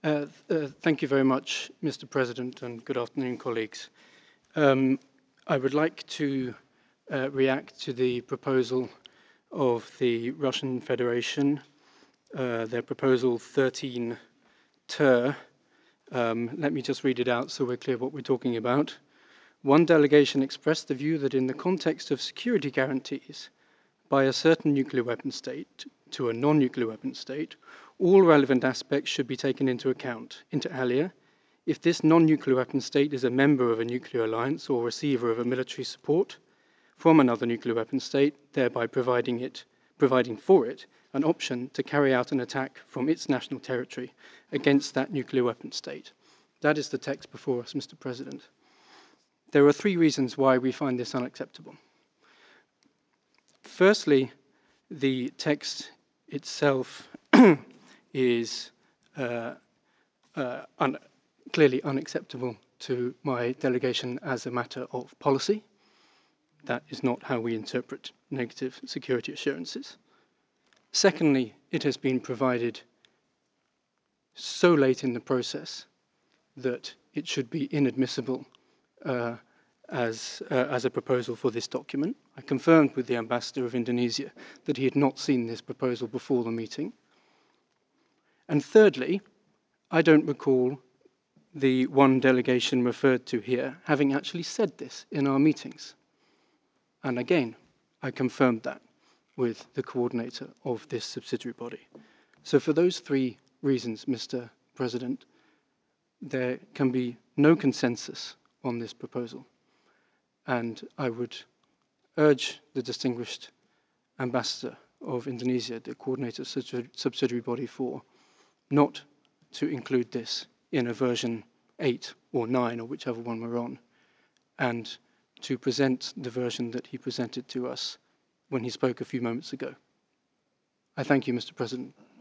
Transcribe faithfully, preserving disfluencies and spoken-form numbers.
Uh, uh, thank you very much, Mister President, and good afternoon, colleagues. Um, I would like to uh, react to the proposal of the Russian Federation, uh, their proposal thirteen ter. Um, let me just read it out so we're clear what we're talking about. One delegation expressed the view that in the context of security guarantees by a certain nuclear weapon state to a non-nuclear weapon state, all relevant aspects should be taken into account, inter alia, if this non-nuclear weapon state is a member of a nuclear alliance or receiver of a military support from another nuclear weapon state, thereby providing it, providing for it an option to carry out an attack from its national territory against that nuclear weapon state. That is the text before us, Mister President. There are three reasons why we find this unacceptable. Firstly, the text itself is uh, uh, un clearly unacceptable to my delegation as a matter of policy. That is not how we interpret negative security assurances. Secondly, it has been provided so late in the process that it should be inadmissible uh, as, uh, as a proposal for this document. I confirmed with the ambassador of Indonesia that he had not seen this proposal before the meeting. And thirdly, I don't recall the one delegation referred to here having actually said this in our meetings. And again, I confirmed that with the coordinator of this subsidiary body. So for those three reasons, Mister President, there can be no consensus on this proposal. And I would urge the distinguished ambassador of Indonesia, the coordinator subsidiary body for, not to include this in a version eight or nine, or whichever one we're on, and to present the version that he presented to us when he spoke a few moments ago. I thank you, Mister President.